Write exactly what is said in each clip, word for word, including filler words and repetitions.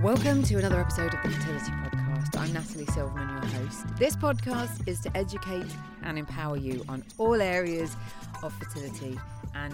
Welcome to another episode of the Fertility Podcast. I'm Natalie Silverman, your host. This podcast is to educate and empower you on all areas of fertility. And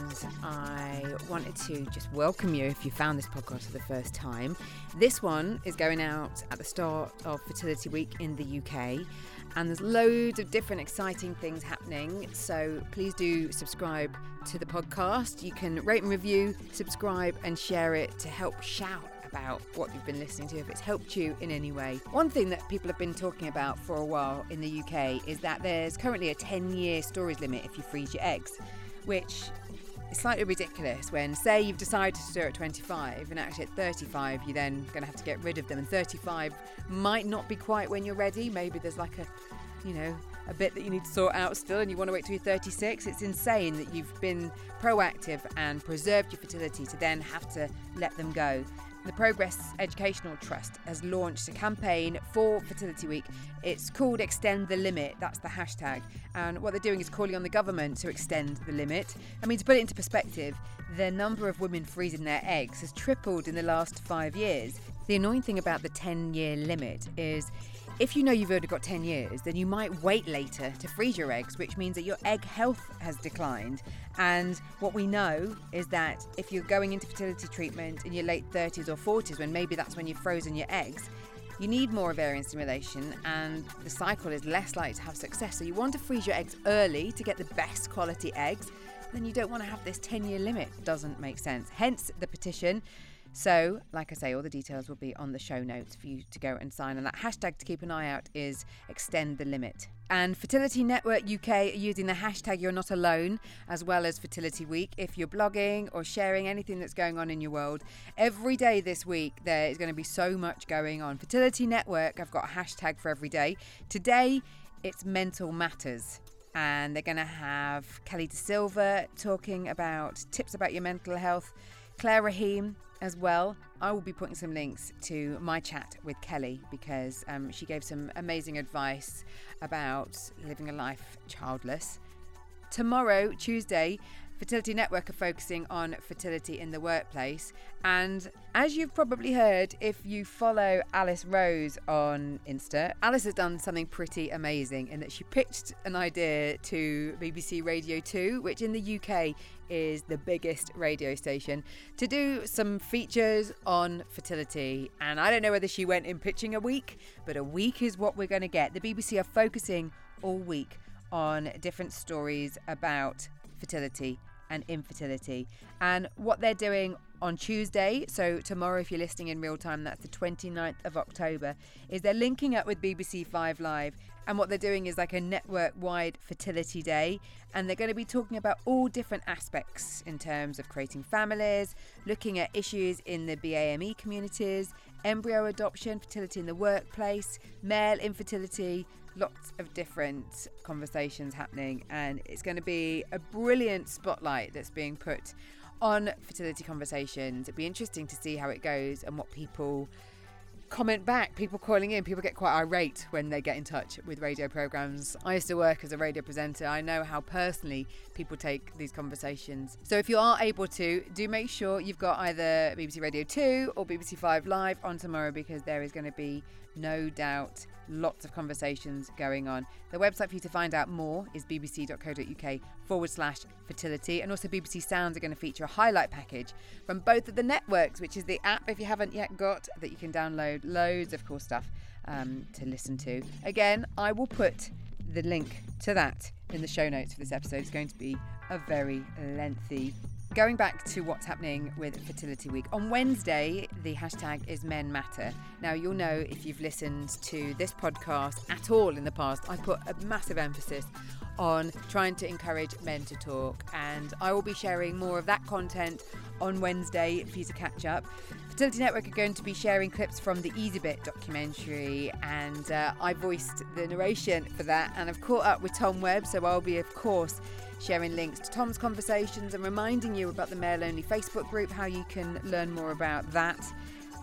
I wanted to just welcome you if you found this podcast for the first time. This one is going out at the start of Fertility Week in the U K. And there's loads of different exciting things happening. So please do subscribe to the podcast. You can rate and review, subscribe and share it to help shout about what you've been listening to if it's helped you in any way. One thing that people have been talking about for a while in the U K is that there's currently a ten-year storage limit if you freeze your eggs, which is slightly ridiculous when, say, you've decided to store at twenty-five and actually at thirty-five you're then going to have to get rid of them, and thirty-five might not be quite when you're ready. Maybe there's like a, you know, a bit that you need to sort out still and you want to wait till you're thirty-six. It's insane that you've been proactive and preserved your fertility to then have to let them go. The Progress Educational Trust has launched a campaign for Fertility Week. It's called Extend the Limit. That's the hashtag. And what they're doing is calling on the government to extend the limit. I mean, to put it into perspective, the number of women freezing their eggs has tripled in the last five years. The annoying thing about the ten-year limit is if you know you've already got ten years, then you might wait later to freeze your eggs, which means that your egg health has declined. And what we know is that if you're going into fertility treatment in your late thirties or forties, when maybe that's when you've frozen your eggs, you need more ovarian stimulation and the cycle is less likely to have success. So you want to freeze your eggs early to get the best quality eggs. Then you don't want to have this ten-year limit. Doesn't make sense. Hence the petition. So, like I say, all the details will be on the show notes for you to go and sign. And that hashtag to keep an eye out is Extend the Limit. And Fertility Network U K are using the hashtag You're Not Alone, as well as Fertility Week. If you're blogging or sharing anything that's going on in your world, every day this week there is going to be so much going on. Fertility Network, I've got a hashtag for every day. Today, it's Mental Matters. And they're going to have Kelly De Silva talking about tips about your mental health. Claire Rahim as well. I will be putting some links to my chat with Kelly because um, she gave some amazing advice about living a life childless. Tomorrow, Tuesday, Fertility Network are focusing on fertility in the workplace. And as you've probably heard, if you follow Alice Rose on Insta, Alice has done something pretty amazing in that she pitched an idea to B B C Radio two, which in the U K is the biggest radio station, to do some features on fertility. And I don't know whether she went in pitching a week, but a week is what we're going to get. The B B C are focusing all week on different stories about fertility and infertility. And what they're doing on Tuesday, so tomorrow if you're listening in real time, that's the twenty-ninth of October, is they're linking up with B B C Five Live. And what they're doing is like a network-wide fertility day. And they're going to be talking about all different aspects in terms of creating families, looking at issues in the B A M E communities, embryo adoption, fertility in the workplace, male infertility, lots of different conversations happening. And it's going to be a brilliant spotlight that's being put on fertility conversations. It'd be interesting to see how it goes and what people comment back. People calling in, people get quite irate when they get in touch with radio programs. I used to work as a radio presenter. I know how personally people take these conversations. So if you are able to, do make sure you've got either B B C Radio two or B B C Five Live on tomorrow, because there is going to be no doubt lots of conversations going on. The website for you to find out more is bbc.co.uk forward slash fertility. And also B B C Sounds are going to feature a highlight package from both of the networks, which is the app, if you haven't yet got, that you can download. Loads of cool stuff um, to listen to. Again, I will put the link to that in the show notes for this episode. It's going to be a very lengthy. Going back to what's happening with Fertility Week, on Wednesday, the hashtag is Men Matter. Now, you'll know if you've listened to this podcast at all in the past, I put a massive emphasis on trying to encourage men to talk, and I will be sharing more of that content on Wednesday for you to catch up. Fertility Network are going to be sharing clips from the Easy Bit documentary, and uh, I voiced the narration for that, and I've caught up with Tom Webb, so I'll be, of course, sharing links to Tom's conversations and reminding you about the Male Only Facebook group, how you can learn more about that.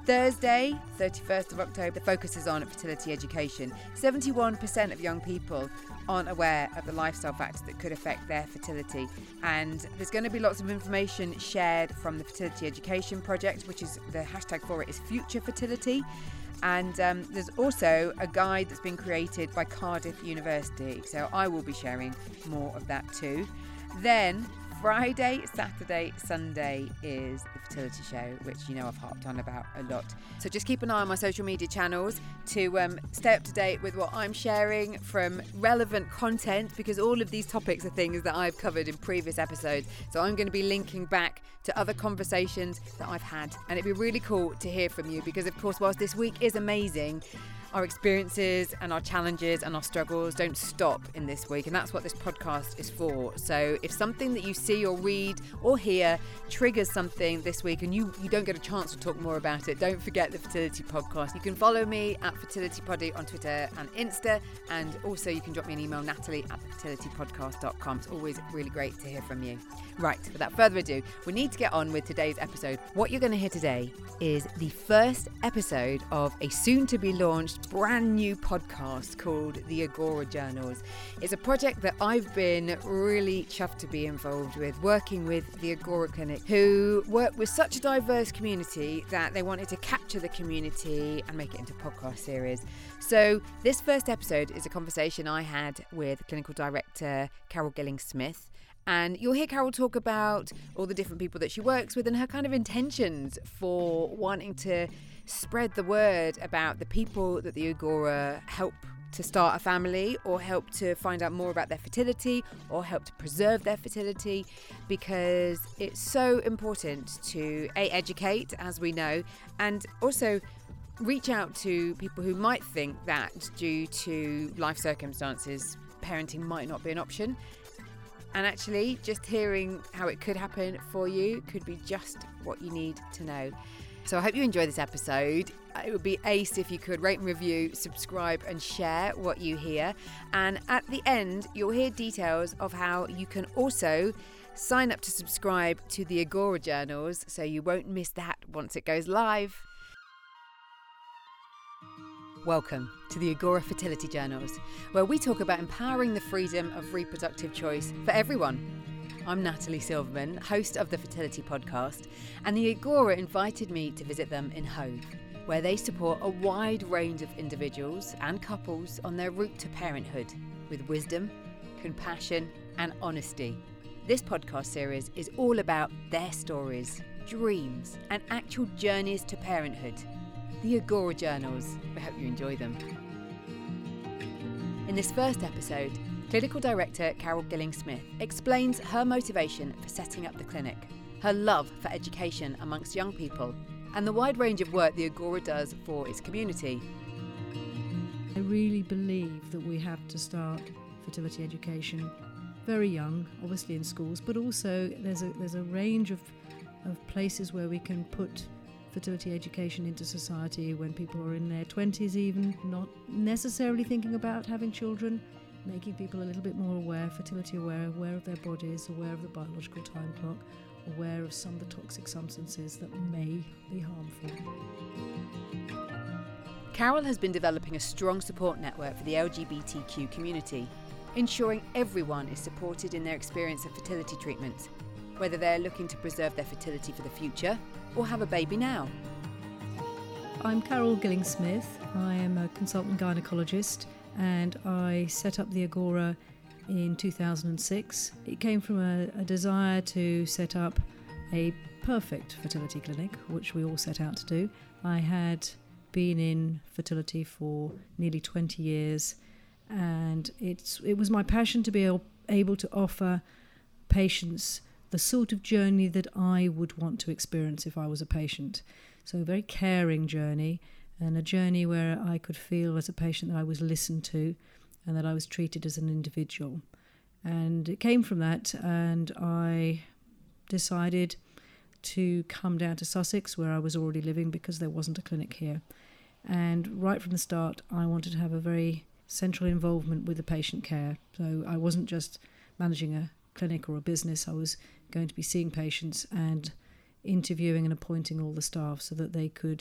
Thursday, thirty-first of October, the focus is on fertility education. seventy-one percent of young people aren't aware of the lifestyle factors that could affect their fertility. And there's going to be lots of information shared from the Fertility Education Project, which is the hashtag for it is Future Fertility. And um, there's also a guide that's been created by Cardiff University. So I will be sharing more of that too. Then Friday, Saturday, Sunday is the fertility show, which you know I've harped on about a lot. So just keep an eye on my social media channels to um, stay up to date with what I'm sharing from relevant content, because all of these topics are things that I've covered in previous episodes. So I'm going to be linking back to other conversations that I've had. And it'd be really cool to hear from you because, of course, whilst this week is amazing, our experiences and our challenges and our struggles don't stop in this week, and that's what this podcast is for. So if something that you see or read or hear triggers something this week and you, you don't get a chance to talk more about it, don't forget the Fertility Podcast. You can follow me at Fertility Poddy on Twitter and Insta, and also you can drop me an email, Natalie at fertility podcast dot com. It's always really great to hear from you. Right, without further ado, we need to get on with today's episode. What you're going to hear today is the first episode of a soon-to-be launched brand new podcast called The Agora Journals. It's a project that I've been really chuffed to be involved with, working with the Agora Clinic, who work with such a diverse community that they wanted to capture the community and make it into a podcast series. So this first episode is a conversation I had with clinical director Carol Gilling-Smith. And you'll hear Carol talk about all the different people that she works with and her kind of intentions for wanting to spread the word about the people that the Agora help to start a family or help to find out more about their fertility or help to preserve their fertility, because it's so important to A, educate, as we know, and also reach out to people who might think that due to life circumstances, parenting might not be an option. And actually, just hearing how it could happen for you could be just what you need to know. So I hope you enjoy this episode. It would be ace if you could rate and review, subscribe and share what you hear. And at the end, you'll hear details of how you can also sign up to subscribe to the Agora Journals so you won't miss that once it goes live. Welcome to the Agora Fertility Journals, where we talk about empowering the freedom of reproductive choice for everyone. I'm Natalie Silverman, host of the Fertility Podcast, and the Agora invited me to visit them in Hove, where they support a wide range of individuals and couples on their route to parenthood with wisdom, compassion, and honesty. This podcast series is all about their stories, dreams, and actual journeys to parenthood. The Agora Journals. We hope you enjoy them. In this first episode, Clinical Director Carol Gilling-Smith explains her motivation for setting up the clinic, her love for education amongst young people, and the wide range of work the Agora does for its community. I really believe that we have to start fertility education very young, obviously in schools, but also there's a there's a range of of places where we can put fertility education into society when people are in their twenties, even not necessarily thinking about having children, making people a little bit more aware, fertility aware, aware of their bodies, aware of the biological time clock, aware of some of the toxic substances that may be harmful. Carol has been developing a strong support network for the L G B T Q community, ensuring everyone is supported in their experience of fertility treatments, whether they're looking to preserve their fertility for the future or have a baby now. I'm Carol Gilling-Smith. I am a consultant gynaecologist and I set up the Agora in two thousand six. It came from a, a desire to set up a perfect fertility clinic, which we all set out to do. I had been in fertility for nearly twenty years, and it's it was my passion to be able to offer patients the sort of journey that I would want to experience if I was a patient. So a very caring journey, and a journey where I could feel as a patient that I was listened to and that I was treated as an individual. And it came from that, and I decided to come down to Sussex, where I was already living, because there wasn't a clinic here. And right from the start, I wanted to have a very central involvement with the patient care. So I wasn't just managing a clinic or a business. I was going to be seeing patients and interviewing and appointing all the staff so that they could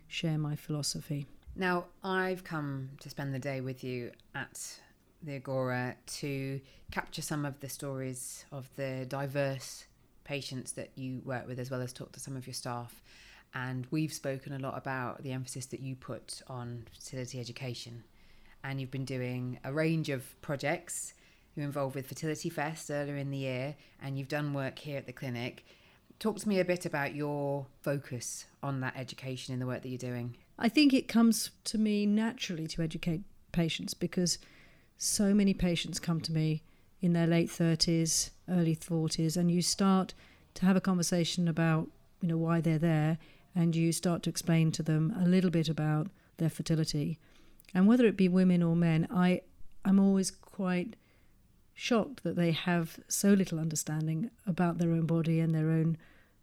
share my philosophy. Now, I've come to spend the day with you at the Agora to capture some of the stories of the diverse patients that you work with, as well as talk to some of your staff. And we've spoken a lot about the emphasis that you put on fertility education. And you've been doing a range of projects. You're involved with Fertility Fest earlier in the year, and you've done work here at the clinic. Talk to me a bit about your focus on that education in the work that you're doing. I think it comes to me naturally to educate patients, because so many patients come to me in their late thirties, early forties, and you start to have a conversation about, you know, why they're there, and you start to explain to them a little bit about their fertility. And whether it be women or men, I, I'm always quite shocked that they have so little understanding about their own body and their own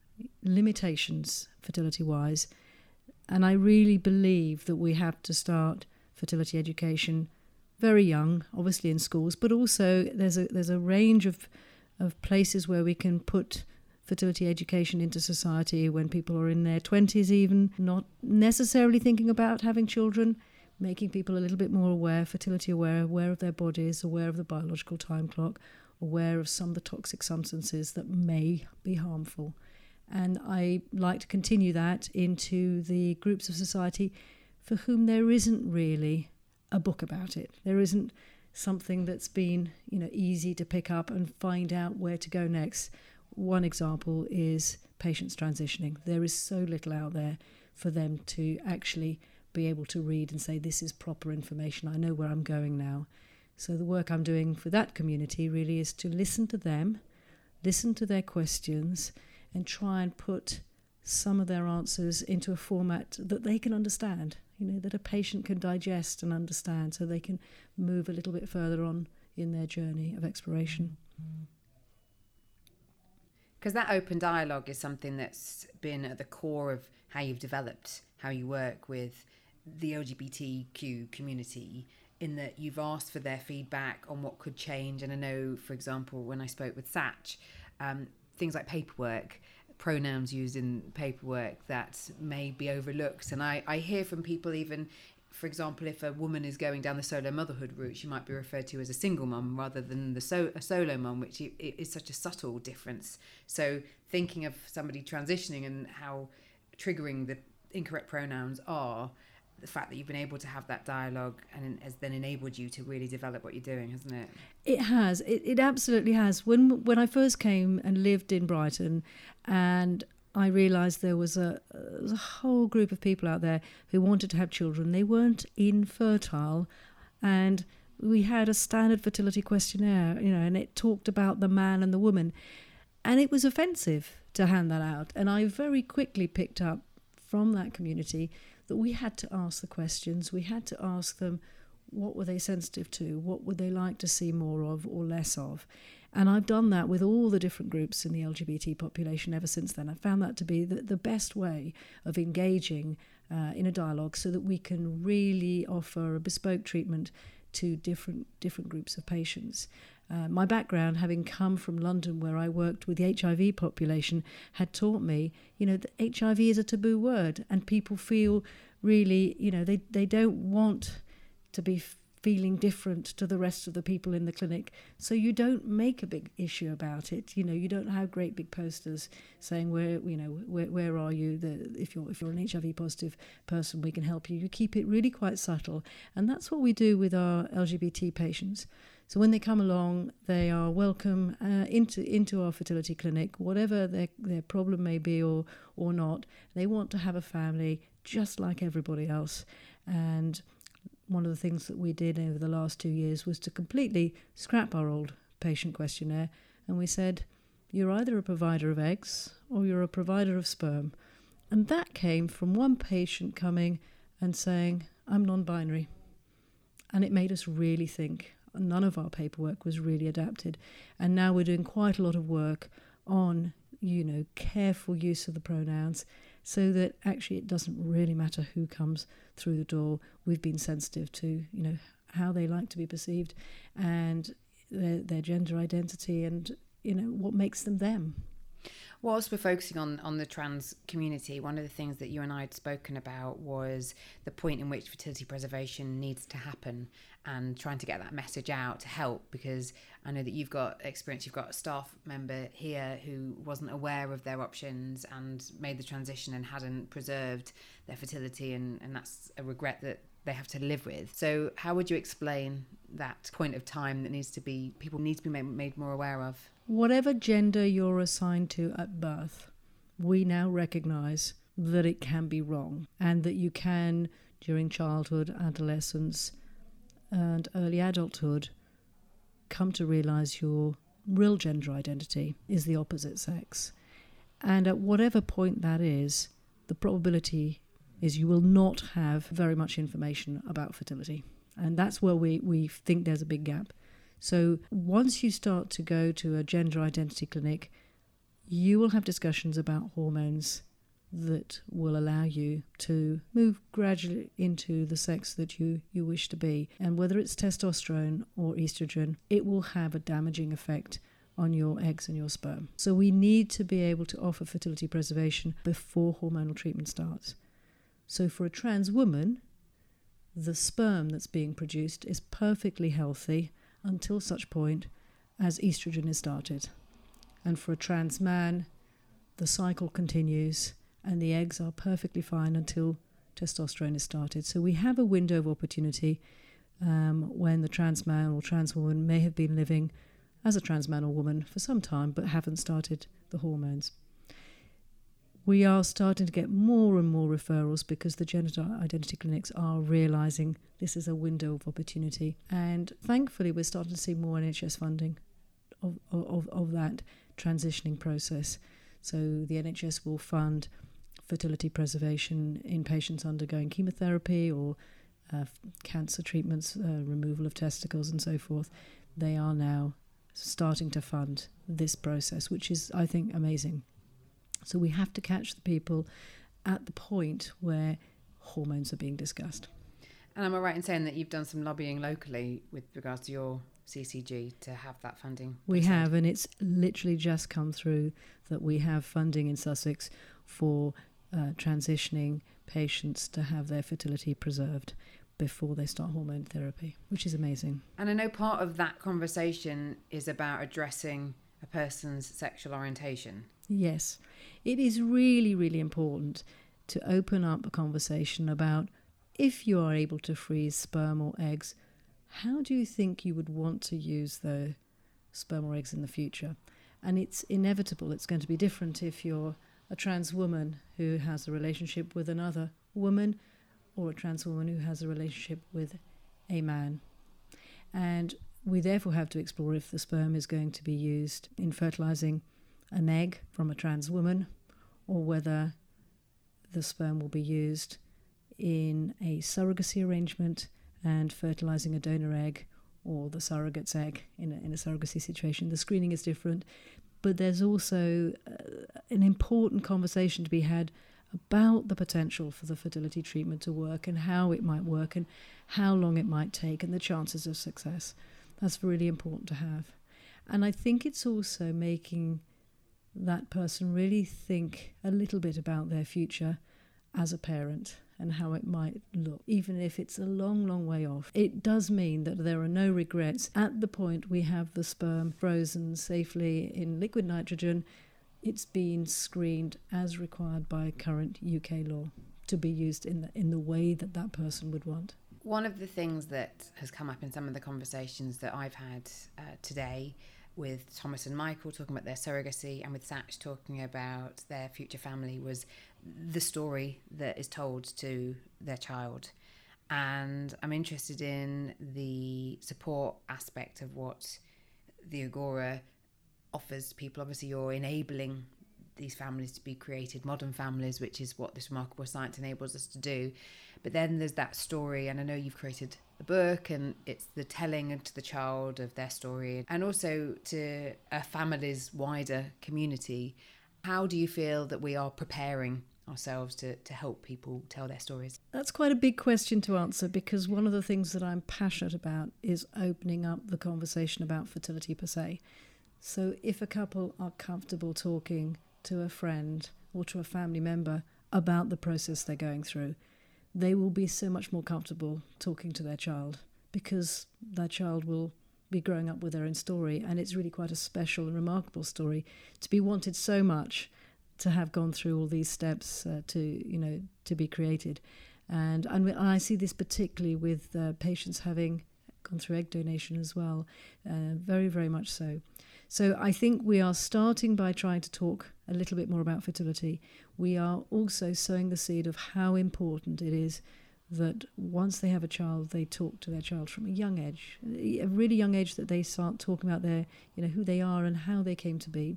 limitations fertility-wise. And I really believe that we have to start fertility education very young, obviously in schools, but also there's a there's a range of of places where we can put fertility education into society when people are in their twenties, even not necessarily thinking about having children, making people a little bit more aware, fertility aware, aware of their bodies, aware of the biological time clock, aware of some of the toxic substances that may be harmful. And I like to continue that into the groups of society for whom there isn't really a book about it. There isn't something that's been, you know, easy to pick up and find out where to go next. One example is patients transitioning. There is so little out there for them to actually be able to read and say, this is proper information, I know where I'm going now. So the work I'm doing for that community really is to listen to them, listen to their questions, and try and put some of their answers into a format that they can understand, you know, that a patient can digest and understand, so they can move a little bit further on in their journey of exploration. Because that open dialogue is something that's been at the core of how you've developed how you work with the L G B T Q community, in that you've asked for their feedback on what could change. And I know, for example, when I spoke with Satch, um, things like paperwork, pronouns used in paperwork that may be overlooked. And I, I hear from people, even, for example, if a woman is going down the solo motherhood route, she might be referred to as a single mum rather than the so, a solo mum, which is such a subtle difference. So thinking of somebody transitioning and how triggering the incorrect pronouns are, the fact that you've been able to have that dialogue and has then enabled you to really develop what you're doing, hasn't it? It has. It, it absolutely has. When when I first came and lived in Brighton, and I realised there was a, a whole group of people out there who wanted to have children. They weren't infertile, and we had a standard fertility questionnaire, you know, and it talked about the man and the woman, and it was offensive to hand that out. And I very quickly picked up from that community that we had to ask the questions. We had to ask them, what were they sensitive to? What would they like to see more of or less of? And I've done that with all the different groups in the L G B T population ever since then. I found that to be the, the best way of engaging uh, in a dialogue, so that we can really offer a bespoke treatment to different different groups of patients. Uh, my background, having come from London where I worked with the H I V population, had taught me, you know, that H I V is a taboo word, and people feel really, you know, they, they don't want to be feeling different to the rest of the people in the clinic. So you don't make a big issue about it. You know, you don't have great big posters saying, where, you know, where where are you? The, if you're if you're an H I V positive person, we can help you. You keep it really quite subtle. And that's what we do with our L G B T patients. So when they come along, they are welcome uh, into into our fertility clinic, whatever their, their problem may be or or not. They want to have a family just like everybody else. And one of the things that we did over the last two years was to completely scrap our old patient questionnaire, and we said, you're either a provider of eggs or you're a provider of sperm. And that came from one patient coming and saying, I'm non-binary. And it made us really think. None of our paperwork was really adapted. And now we're doing quite a lot of work on, you know, careful use of the pronouns, so that actually it doesn't really matter who comes through the door. We've been sensitive to, you know, how they like to be perceived and their, their gender identity and, you know, what makes them them. Whilst we're focusing on, on the trans community, one of the things that you and I had spoken about was the point in which fertility preservation needs to happen and trying to get that message out to help, because I know that you've got experience, you've got a staff member here who wasn't aware of their options and made the transition and hadn't preserved their fertility, and, and that's a regret that they have to live with. So how would you explain that point of time that needs to be, people need to be made, made more aware of? Whatever gender you're assigned to at birth, we now recognise that it can be wrong, and that you can, during childhood, adolescence and early adulthood, come to realise your real gender identity is the opposite sex. And at whatever point that is, the probability is you will not have very much information about fertility. And that's where we, we think there's a big gap. So once you start to go to a gender identity clinic, you will have discussions about hormones that will allow you to move gradually into the sex that you, you wish to be. And whether it's testosterone or estrogen, it will have a damaging effect on your eggs and your sperm. So we need to be able to offer fertility preservation before hormonal treatment starts. So for a trans woman, the sperm that's being produced is perfectly healthy until such point as estrogen is started. And for a trans man, the cycle continues and the eggs are perfectly fine until testosterone is started. So we have a window of opportunity um, when the trans man or trans woman may have been living as a trans man or woman for some time but haven't started the hormones. We are starting to get more and more referrals because the gender identity clinics are realising this is a window of opportunity. And thankfully, we're starting to see more N H S funding of, of, of that transitioning process. So the N H S will fund fertility preservation in patients undergoing chemotherapy or uh, cancer treatments, uh, removal of testicles and so forth. They are now starting to fund this process, which is, I think, amazing. So we have to catch the people at the point where hormones are being discussed. And am I right in saying that you've done some lobbying locally with regards to your C C G to have that funding? We have, and it's literally just come through that we have funding in Sussex for uh, transitioning patients to have their fertility preserved before they start hormone therapy, which is amazing. And I know part of that conversation is about addressing a person's sexual orientation. Yes, it is really, really important to open up a conversation about, if you are able to freeze sperm or eggs, how do you think you would want to use the sperm or eggs in the future? And it's inevitable. It's going to be different if you're a trans woman who has a relationship with another woman, or a trans woman who has a relationship with a man. And we therefore have to explore if the sperm is going to be used in fertilizing an egg from a trans woman, or whether the sperm will be used in a surrogacy arrangement and fertilizing a donor egg or the surrogate's egg in a, in a surrogacy situation. The screening is different, but there's also uh, an important conversation to be had about the potential for the fertility treatment to work and how it might work and how long it might take and the chances of success. That's really important to have. And I think it's also making that person really think a little bit about their future as a parent and how it might look, even if it's a long, long way off. It does mean that there are no regrets. At the point we have the sperm frozen safely in liquid nitrogen, it's been screened as required by current U K law to be used in the, in the way that that person would want. One of the things that has come up in some of the conversations that I've had uh, today with Thomas and Michael talking about their surrogacy and with Satch talking about their future family was the story that is told to their child. And I'm interested in the support aspect of what the Agora offers people. Obviously, you're enabling these families to be created, modern families, which is what this remarkable science enables us to do. But then there's that story, and I know you've created a book, and it's the telling to the child of their story, and also to a family's wider community. How do you feel that we are preparing ourselves to, to help people tell their stories? That's quite a big question to answer, because one of the things that I'm passionate about is opening up the conversation about fertility per se. So if a couple are comfortable talking to a friend or to a family member about the process they're going through, they will be so much more comfortable talking to their child, because that child will be growing up with their own story, and it's really quite a special and remarkable story to be wanted so much, to have gone through all these steps uh, to, you know, to be created. And, and I see this particularly with uh, patients having gone through egg donation as well, uh, very, very much so. So I think we are starting by trying to talk a little bit more about fertility. We are also sowing the seed of how important it is that once they have a child, they talk to their child from a young age, a really young age, that they start talking about their, you know, who they are and how they came to be.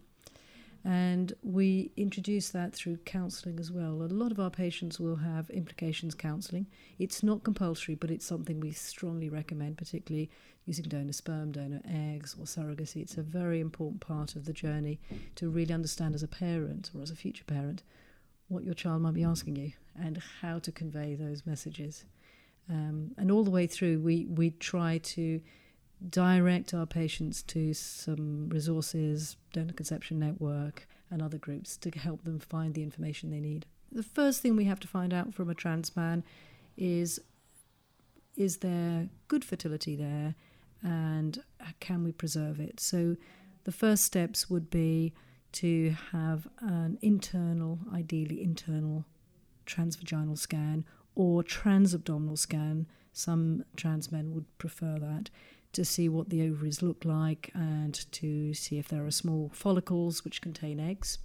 And we introduce that through counselling as well. A lot of our patients will have implications counselling. It's not compulsory, but it's something we strongly recommend, particularly using donor sperm, donor eggs, or surrogacy. It's a very important part of the journey to really understand as a parent or as a future parent what your child might be asking you and how to convey those messages. Um, and all the way through, we, we try to direct our patients to some resources, Donor Conception Network and other groups, to help them find the information they need. The first thing we have to find out from a trans man is, is there good fertility there, and can we preserve it? So the first steps would be to have an internal, ideally internal, transvaginal scan or transabdominal scan. Some trans men would prefer that, to see what the ovaries look like and to see if there are small follicles which contain eggs.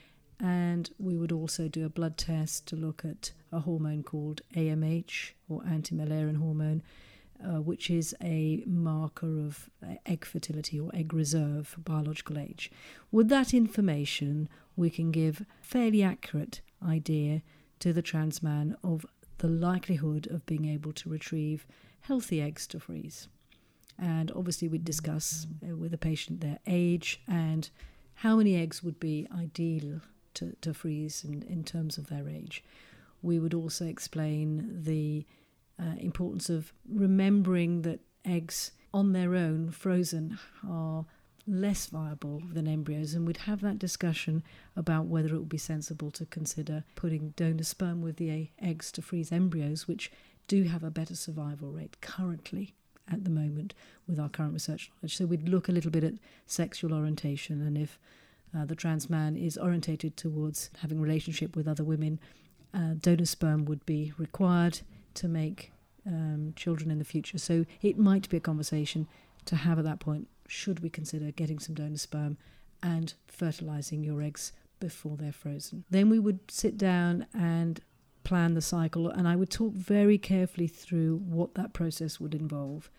And we would also do a blood test to look at a hormone called A M H, or anti-Müllerian hormone, uh, which is a marker of egg fertility or egg reserve for biological age. With that information, we can give a fairly accurate idea to the trans man of the likelihood of being able to retrieve healthy eggs to freeze. And obviously we'd discuss uh, with the patient their age and how many eggs would be ideal to, to freeze in, in terms of their age. We would also explain the uh, importance of remembering that eggs on their own, frozen, are less viable than embryos, and we'd have that discussion about whether it would be sensible to consider putting donor sperm with the eggs to freeze embryos, which do have a better survival rate currently at the moment with our current research knowledge. So we'd look a little bit at sexual orientation, and if uh, the trans man is orientated towards having a relationship with other women, uh, donor sperm would be required to make um, children in the future. So it might be a conversation to have at that point. Should we consider getting some donor sperm and fertilising your eggs before they're frozen? Then we would sit down and plan the cycle, and I would talk very carefully through what that process would involve.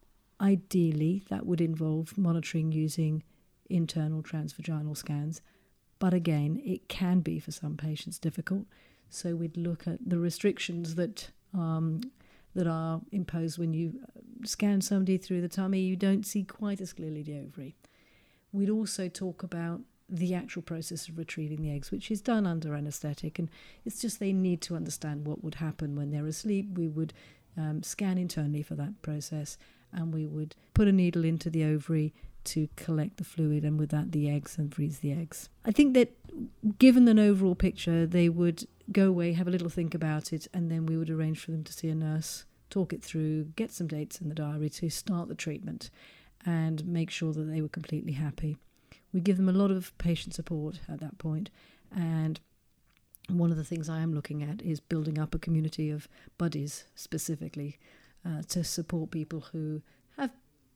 Ideally, that would involve monitoring using internal transvaginal scans, but again, it can be for some patients difficult. So we'd look at the restrictions that um, that are imposed when you scan somebody through the tummy. You don't see quite as clearly the ovary. We'd also talk about the actual process of retrieving the eggs, which is done under anaesthetic, and it's just they need to understand what would happen when they're asleep. We would um, scan internally for that process, and we would put a needle into the ovary to collect the fluid, and with that the eggs, and freeze the eggs. I think that given an overall picture, they would go away, have a little think about it, and then we would arrange for them to see a nurse, talk it through, get some dates in the diary to start the treatment and make sure that they were completely happy. We give them a lot of patient support at that point, and one of the things I am looking at is building up a community of buddies specifically uh, to support people who have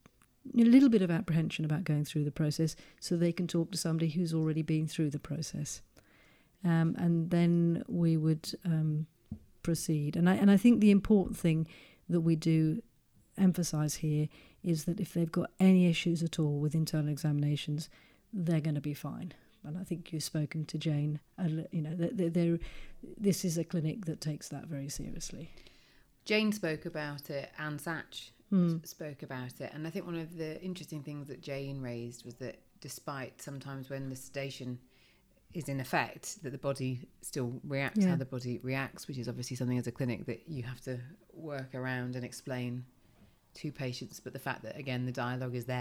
a little bit of apprehension about going through the process, so they can talk to somebody who's already been through the process. Um, and then we would um, proceed. And I, and I think the important thing that we do emphasise here is that if they've got any issues at all with internal examinations, they're going to be fine. And I think you've spoken to Jane. Uh, you know, they're, they're, this is a clinic that takes that very seriously. Jane spoke about it, and Satch mm. spoke about it. And I think one of the interesting things that Jane raised was that despite sometimes when the sedation is in effect, that the body still reacts yeah. how the body reacts, which is obviously something as a clinic that you have to work around and explain to patients. But the fact that, again, the dialogue is there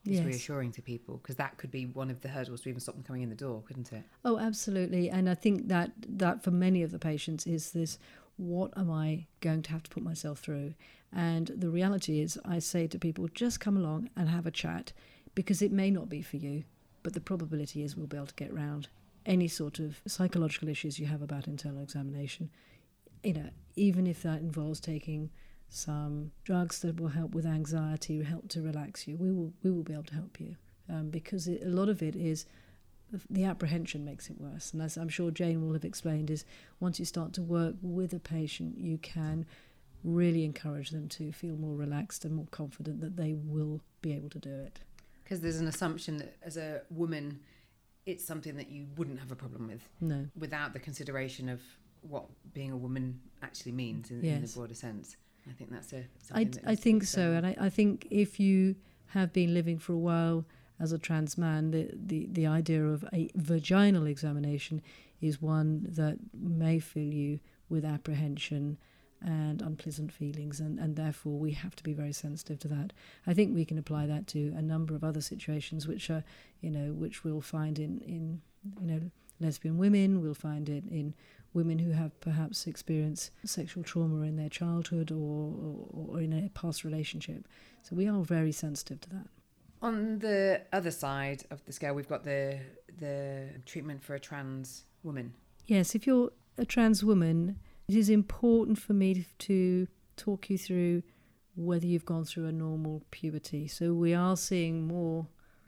is yes. reassuring to people, because that could be one of the hurdles to even stop them coming in the door, couldn't it? Oh, absolutely. And I think that that for many of the patients is this, what am I going to have to put myself through? And the reality is, I say to people, just come along and have a chat, because it may not be for you, but the probability is we'll be able to get round any sort of psychological issues you have about internal examination. You know, even if that involves taking some drugs that will help with anxiety, help to relax you, we will we will be able to help you, um, because it, a lot of it is the apprehension makes it worse. And as I'm sure Jane will have explained, is once you start to work with a patient, you can really encourage them to feel more relaxed and more confident that they will be able to do it. Because there's an assumption that as a woman, it's something that you wouldn't have a problem with. No. Without the consideration of what being a woman actually means in, yes. in the broader sense. I think that's a. I, that I think so, and I, I think if you have been living for a while as a trans man, the, the, the idea of a vaginal examination is one that may fill you with apprehension and unpleasant feelings, and, and therefore we have to be very sensitive to that. I think we can apply that to a number of other situations, which are, you know, which we'll find in, in you know, lesbian women, we'll find it in women who have perhaps experienced sexual trauma in their childhood or, or, or in a past relationship. So we are very sensitive to that. On the other side of the scale, we've got the the treatment for a trans woman. Yes, if you're a trans woman, it is important for me to talk you through whether you've gone through a normal puberty. So we are seeing more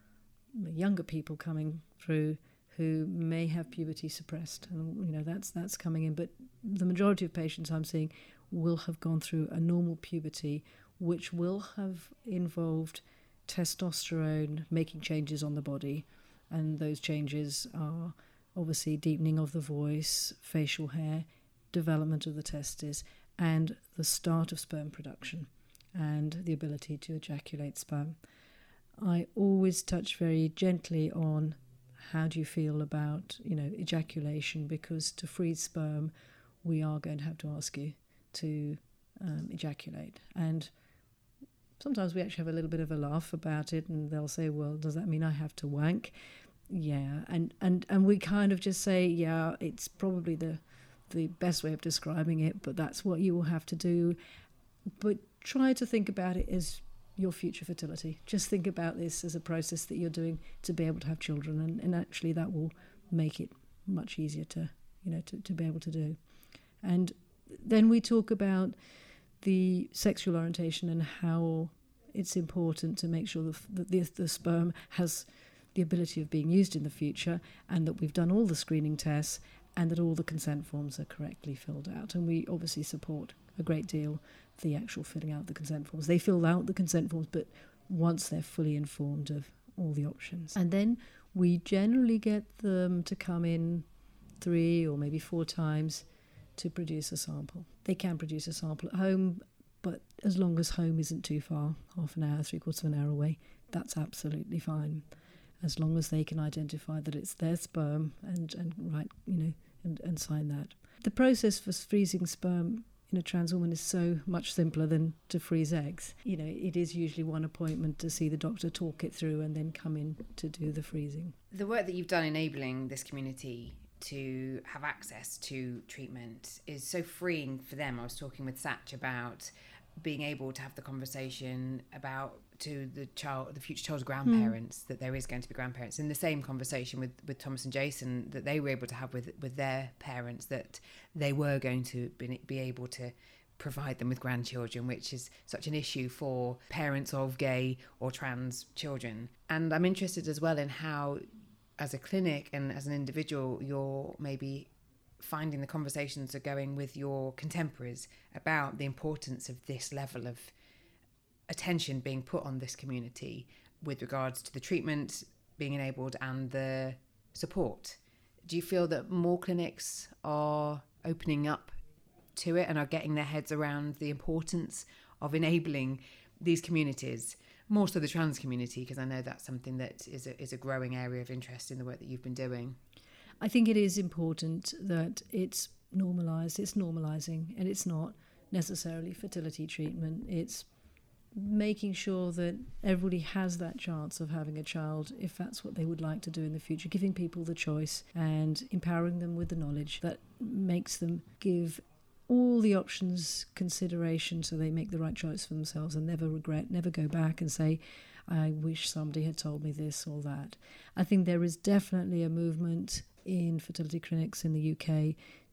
younger people coming through who may have puberty suppressed, and you know that's that's coming in. But the majority of patients I'm seeing will have gone through a normal puberty, which will have involved testosterone making changes on the body, and those changes are obviously deepening of the voice, facial hair, development of the testes, and the start of sperm production, and the ability to ejaculate sperm. I always touch very gently on how do you feel about, you know, ejaculation, because to freeze sperm, we are going to have to ask you to um, ejaculate. And sometimes we actually have a little bit of a laugh about it, and they'll say, well, does that mean I have to wank? Yeah, and, and, and we kind of just say, yeah, it's probably the the best way of describing it, but that's what you will have to do. But try to think about it as your future fertility. Just think about this as a process that you're doing to be able to have children, and, and actually that will make it much easier to, you know, to, to be able to do. And then we talk about the sexual orientation and how it's important to make sure that the, the sperm has the ability of being used in the future, and that we've done all the screening tests, and that all the consent forms are correctly filled out. And we obviously support a great deal the actual filling out the consent forms. They fill out the consent forms, but once they're fully informed of all the options. And then we generally get them to come in three or maybe four times to produce a sample. They can produce a sample at home, but as long as home isn't too far, half an hour, three quarters of an hour away, that's absolutely fine. As long as they can identify that it's their sperm and, and write, you know, and, and sign that. The process for freezing sperm in a trans woman is so much simpler than to freeze eggs. You know, it is usually one appointment to see the doctor, talk it through, and then come in to do the freezing. The work that you've done enabling this community to have access to treatment is so freeing for them. I was talking with Satch about being able to have the conversation about to the child, the future child's grandparents, mm. that there is going to be grandparents, in the same conversation with, with Thomas and Jason that they were able to have with, with their parents, that they were going to be, be able to provide them with grandchildren, which is such an issue for parents of gay or trans children. And I'm interested as well in how, as a clinic and as an individual, you're maybe finding the conversations are going with your contemporaries about the importance of this level of attention being put on this community with regards to the treatment being enabled and the support. Do you feel that more clinics are opening up to it and are getting their heads around the importance of enabling these communities, more so the trans community, because I know that's something that is a, is a growing area of interest in the work that you've been doing? I think it is important that it's normalised, it's normalising, and it's not necessarily fertility treatment, it's making sure that everybody has that chance of having a child if that's what they would like to do in the future, giving people the choice and empowering them with the knowledge that makes them give all the options consideration so they make the right choice for themselves and never regret, never go back and say, I wish somebody had told me this or that. I think there is definitely a movement in fertility clinics in the U K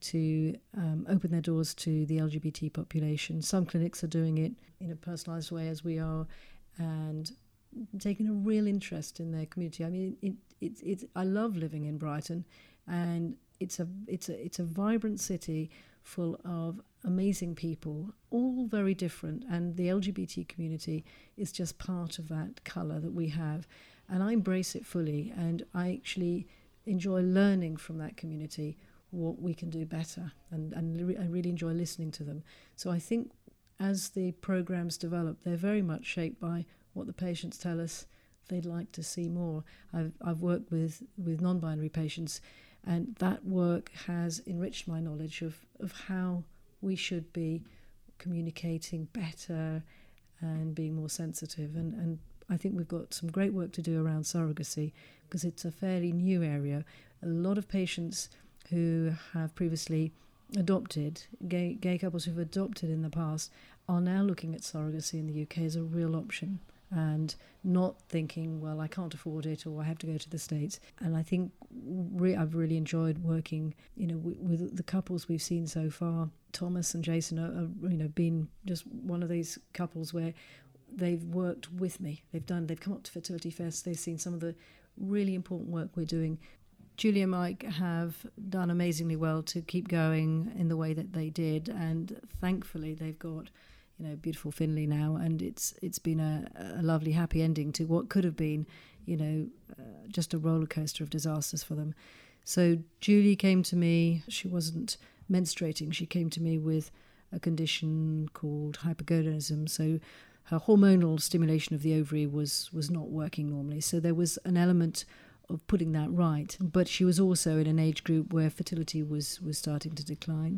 to um, open their doors to the L G B T population. Some clinics are doing it in a personalised way, as we are, and taking a real interest in their community. I mean, it, it, it, I love living in Brighton, and it's a it's a it's a vibrant city full of amazing people, all very different, and the L G B T community is just part of that colour that we have, and I embrace it fully, and I actually enjoy learning from that community what we can do better, and, and re- I really enjoy listening to them. So I think as the programmes develop, they're very much shaped by what the patients tell us they'd like to see more. I've, I've worked with, with non-binary patients, and that work has enriched my knowledge of, of how we should be communicating better and being more sensitive. And, and I think we've got some great work to do around surrogacy, because it's a fairly new area. A lot of patients who have previously adopted, gay, gay couples who've adopted in the past, are now looking at surrogacy in the U K as a real option and not thinking, well, I can't afford it or I have to go to the States. And I think re- I've really enjoyed working, you know, w- with the couples we've seen so far. Thomas and Jason are, are, you know, been just one of these couples where they've worked with me. They've done, they've come up to Fertility Fest. They've seen some of the really important work we're doing. Julie and Mike have done amazingly well to keep going in the way that they did, and thankfully they've got, you know, beautiful Finley now, and it's it's been a, a lovely happy ending to what could have been, you know, uh, just a roller coaster of disasters for them. So Julie came to me. She wasn't menstruating. She came to me with a condition called hypergonadism. So her hormonal stimulation of the ovary was was not working normally. So there was an element of putting that right. But she was also in an age group where fertility was, was starting to decline.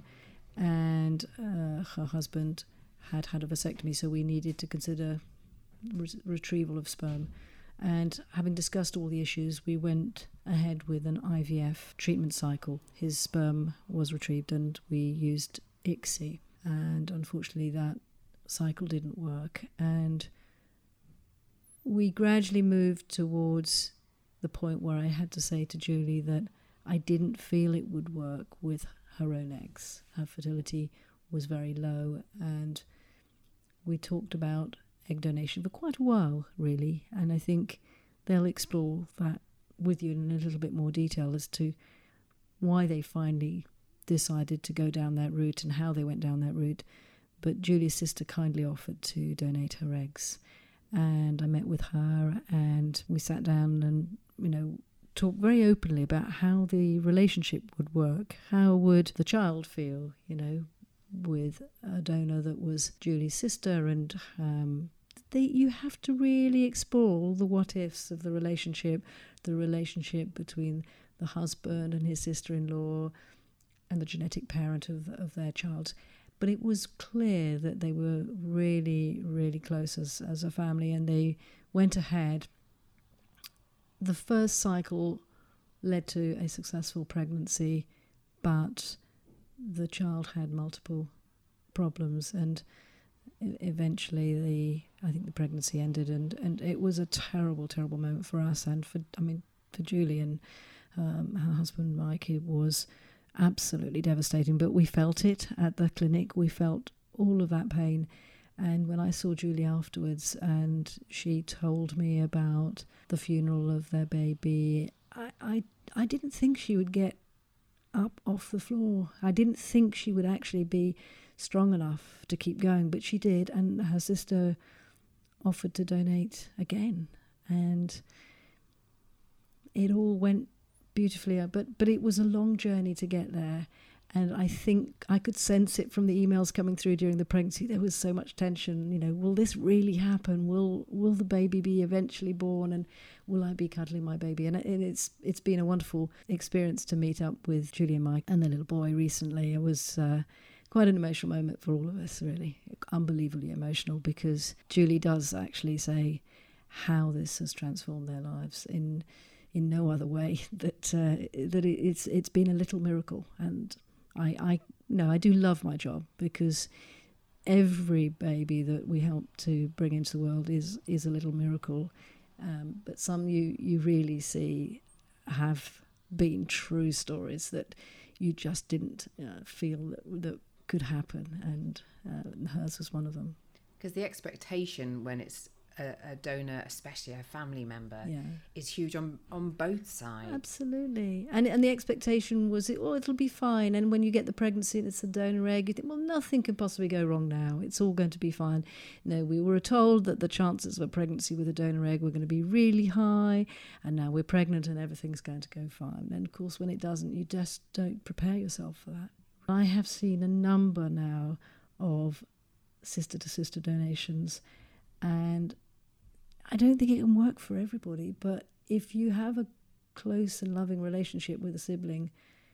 And uh, her husband had had a vasectomy, so we needed to consider re- retrieval of sperm. And having discussed all the issues, we went ahead with an I V F treatment cycle. His sperm was retrieved and we used I C S I. And unfortunately that cycle didn't work. And we gradually moved towards the point where I had to say to Julie that I didn't feel it would work with her own eggs. Her fertility was very low, and we talked about egg donation for quite a while, really, and I think they'll explore that with you in a little bit more detail as to why they finally decided to go down that route and how they went down that route. But Julie's sister kindly offered to donate her eggs, and I met with her and we sat down and, you know, talked very openly about how the relationship would work. How would the child feel, you know, with a donor that was Julie's sister, and um, they, you have to really explore all the what-ifs of the relationship, the relationship between the husband and his sister-in-law and the genetic parent of, of their child. But it was clear that they were really, really close as, as a family, and they went ahead. The first cycle led to a successful pregnancy, but the child had multiple problems, and eventually the I think the pregnancy ended, and, and it was a terrible, terrible moment for us and for I mean for Julie and um, her husband Mike. It was absolutely devastating, but we felt it at the clinic. We felt all of that pain. And when I saw Julie afterwards and she told me about the funeral of their baby, I, I, I didn't think she would get up off the floor. I didn't think she would actually be strong enough to keep going, but she did, and her sister offered to donate again. And it all went beautifully, but but it was a long journey to get there, and I think I could sense it from the emails coming through during the pregnancy. There was so much tension, you know, will this really happen? Will will the baby be eventually born, and will I be cuddling my baby? And it's it's been a wonderful experience to meet up with Julie and Mike and the little boy recently. It was uh, quite an emotional moment for all of us, really. Unbelievably emotional, because Julie does actually say how this has transformed their lives in in no other way, that uh, that it's it's been a little miracle. And I, I no, I do love my job, because every baby that we help to bring into the world is is a little miracle. Um, but some you, you really see have been true stories that you just didn't uh, feel that, that could happen, and uh, hers was one of them. Because the expectation when it's a, a donor, especially a family member, yeah. is huge on, on both sides. Absolutely. And and the expectation was, oh, it'll be fine. And when you get the pregnancy and it's a donor egg, you think, well, nothing could possibly go wrong now. It's all going to be fine. No, we were told that the chances of a pregnancy with a donor egg were going to be really high, and now we're pregnant and everything's going to go fine. And of course, when it doesn't, you just don't prepare yourself for that. I have seen a number now of sister-to-sister donations, and I don't think it can work for everybody, but if you have a close and loving relationship with a sibling,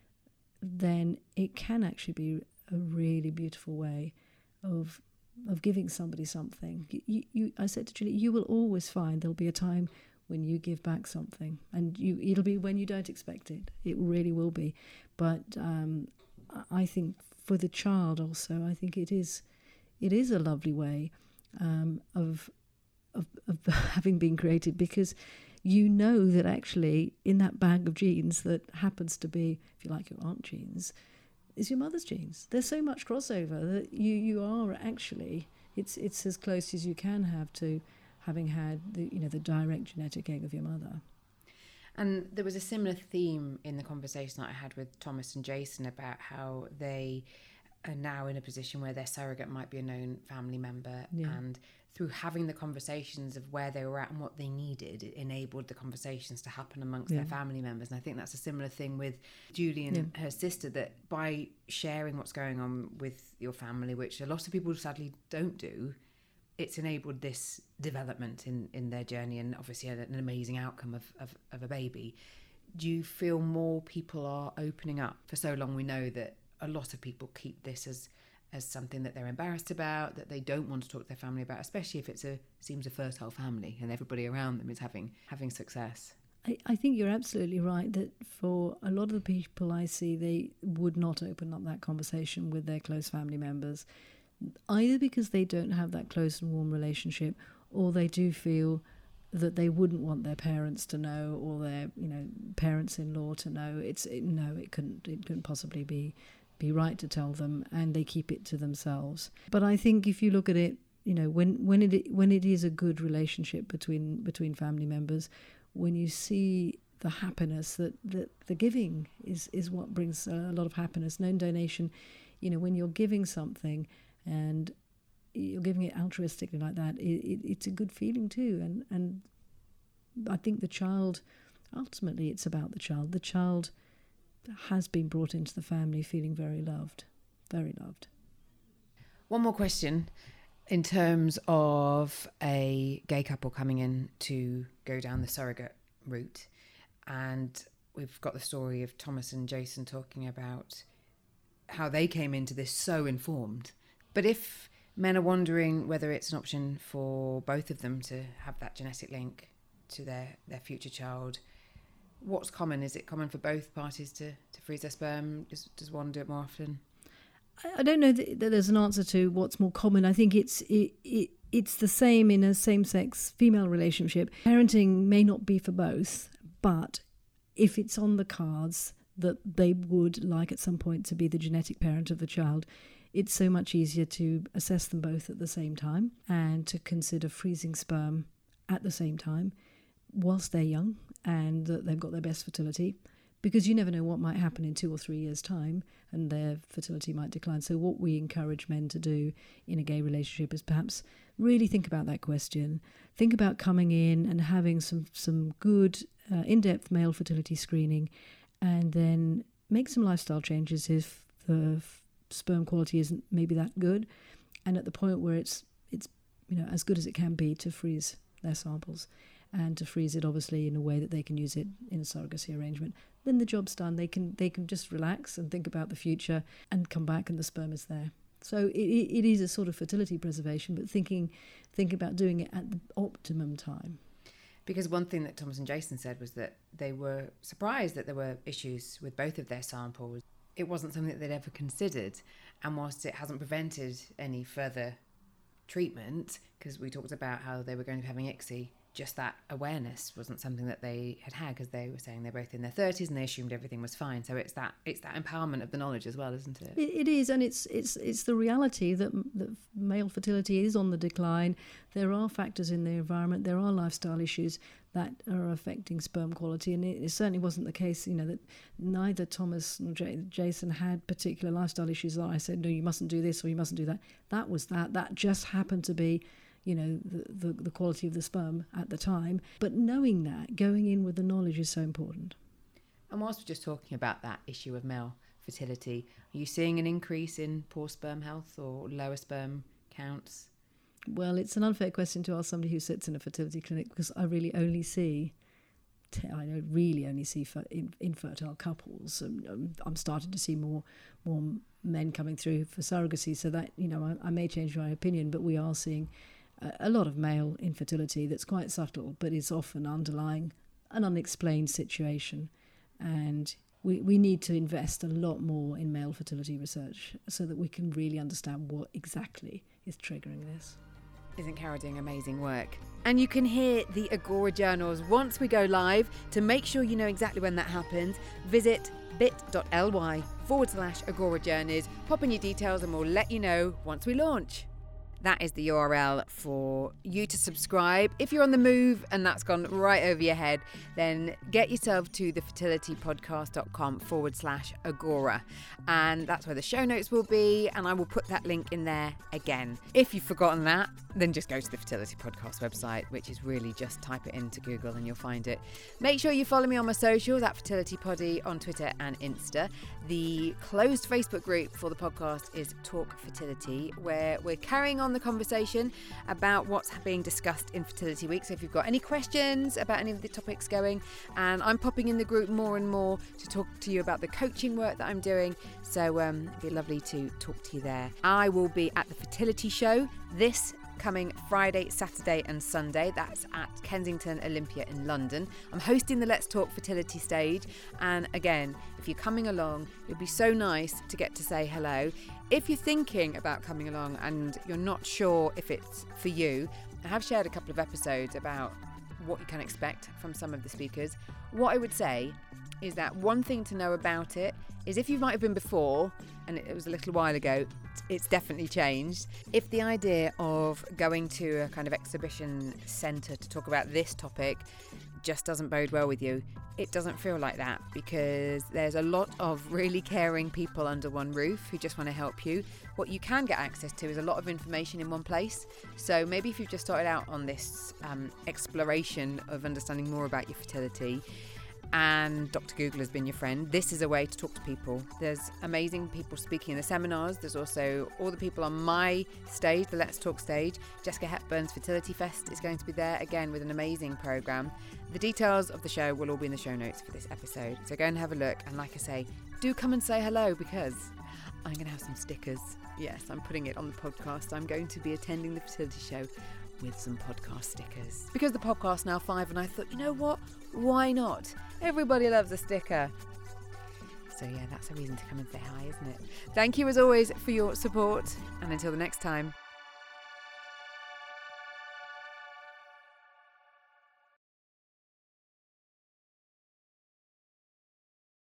then it can actually be a really beautiful way of of giving somebody something. You, you, I said to Julie, you will always find there'll be a time when you give back something, and you it'll be when you don't expect it. It really will be. But um, I think for the child also, I think it is it is a lovely way um, of Of, of having been created, because you know that actually in that bag of genes that happens to be, if you like, your aunt genes, is your mother's genes. There's so much crossover that you, you are actually, it's it's as close as you can have to having had the you know the direct genetic egg of your mother. And there was a similar theme in the conversation that I had with Thomas and Jason about how they are now in a position where their surrogate might be a known family member, yeah. and through having the conversations of where they were at and what they needed, it enabled the conversations to happen amongst yeah. their family members. And I think that's a similar thing with Julie and yeah. her sister, that by sharing what's going on with your family, which a lot of people sadly don't do, it's enabled this development in, in their journey, and obviously an amazing outcome of, of, of a baby. Do you feel more people are opening up? For so long we know that a lot of people keep this as as something that they're embarrassed about, that they don't want to talk to their family about, especially if it's a seems a fertile family and everybody around them is having having success. I, I think you're absolutely right that for a lot of the people I see, they would not open up that conversation with their close family members, either because they don't have that close and warm relationship, or they do feel that they wouldn't want their parents to know, or their you know parents-in-law to know. It's it, no, it couldn't it couldn't possibly be. be right to tell them, and they keep it to themselves. But I think if you look at it, you know, when when it when it is a good relationship between between family members, when you see the happiness that, that the giving is is what brings a lot of happiness. Known donation, you know, when you're giving something and you're giving it altruistically like that, it, it, it's a good feeling too. And and I think the child, ultimately, it's about the child. The child has been brought into the family feeling very loved, very loved. One more question in terms of a gay couple coming in to go down the surrogate route, and we've got the story of Thomas and Jason talking about how they came into this so informed. But if men are wondering whether it's an option for both of them to have that genetic link to their, their future child, what's common? Is it common for both parties to, to freeze their sperm? Does, does one do it more often? I, I don't know that, that there's an answer to what's more common. I think it's it, it it's the same in a same-sex female relationship. Parenting may not be for both, but if it's on the cards that they would like at some point to be the genetic parent of the child, it's so much easier to assess them both at the same time and to consider freezing sperm at the same time whilst they're young and that they've got their best fertility, because you never know what might happen in two or three years' time and their fertility might decline. So what we encourage men to do in a gay relationship is perhaps really think about that question. Think about coming in and having some, some good uh, in-depth male fertility screening, and then make some lifestyle changes if the f- sperm quality isn't maybe that good, and at the point where it's it's you know as good as it can be, to freeze their samples, and to freeze it obviously in a way that they can use it in a surrogacy arrangement. then the job's done. They can they can just relax and think about the future and come back and the sperm is there. So it, it is a sort of fertility preservation, but thinking think about doing it at the optimum time. Because one thing that Thomas and Jason said was that they were surprised that there were issues with both of their samples. It wasn't something that they'd ever considered. And whilst it hasn't prevented any further treatment, because we talked about how they were going to be having I C S I, just that awareness wasn't something that they had had, because they were saying they're both in their thirties and they assumed everything was fine. So it's that it's that empowerment of the knowledge as well, isn't it? It, it is, and it's it's it's the reality that, that male fertility is on the decline. There are factors in the environment, there are lifestyle issues that are affecting sperm quality, and it, it certainly wasn't the case, you know, that neither Thomas nor J- Jason had particular lifestyle issues that I said, no, you mustn't do this or you mustn't do that. That was that. That just happened to be, you know, the, the, the quality of the sperm at the time. But knowing that, going in with the knowledge is so important. And whilst we're just talking about that issue of male fertility, are you seeing an increase in poor sperm health or lower sperm counts? Well, it's an unfair question to ask somebody who sits in a fertility clinic, because I really only see, I don't really only see infertile couples. I'm, I'm starting to see more more men coming through for surrogacy, so that, you know, I, I may change my opinion, but we are seeing a lot of male infertility that's quite subtle, but is often underlying an unexplained situation. And we, we need to invest a lot more in male fertility research so that we can really understand what exactly is triggering this. Isn't Carol doing amazing work? And you can hear the Agora journals once we go live. To make sure you know exactly when that happens, visit bit.ly forward slash Agora journeys. Pop in your details and we'll let you know once we launch. That is the U R L for you to subscribe. If you're on the move and that's gone right over your head, then get yourself to thefertilitypodcast.com forward slash Agora. And that's where the show notes will be. And I will put that link in there again. If you've forgotten that, then just go to the Fertility Podcast website, which is really just type it into Google and you'll find it. Make sure you follow me on my socials at FertilityPoddy on Twitter and Insta. The closed Facebook group for the podcast is Talk Fertility, where we're carrying on the conversation about what's being discussed in Fertility Week. So if you've got any questions about any of the topics going, and I'm popping in the group more and more to talk to you about the coaching work that I'm doing, so um, it'd be lovely to talk to you there. I will be at the Fertility Show this coming Friday, Saturday and Sunday. That's at Kensington Olympia in London. I'm hosting the Let's Talk Fertility stage, and again, if you're coming along, it would be so nice to get to say hello. If you're thinking about coming along and you're not sure if it's for you, I have shared a couple of episodes about what you can expect from some of the speakers. What I would say is that one thing to know about it is, if you might have been before and it was a little while ago, it's definitely changed. If the idea of going to a kind of exhibition centre to talk about this topic just doesn't bode well with you, it doesn't feel like that, because there's a lot of really caring people under one roof who just want to help you. What you can get access to is a lot of information in one place. So maybe if you've just started out on this um, exploration of understanding more about your fertility, and Doctor Google has been your friend, this is a way to talk to people. There's amazing people speaking in the seminars. There's also all the people on my stage, the Let's Talk stage. Jessica Hepburn's Fertility Fest is going to be there, again with an amazing programme. The details of the show will all be in the show notes for this episode, so go and have a look. And like I say, do come and say hello, because I'm going to have some stickers. Yes, I'm putting it on the podcast. I'm going to be attending the fertility show with some podcast stickers, because the podcast's now five, and I thought, you know what, why not? Everybody loves a sticker. So yeah, that's a reason to come and say hi, isn't it? Thank you as always for your support, and until the next time,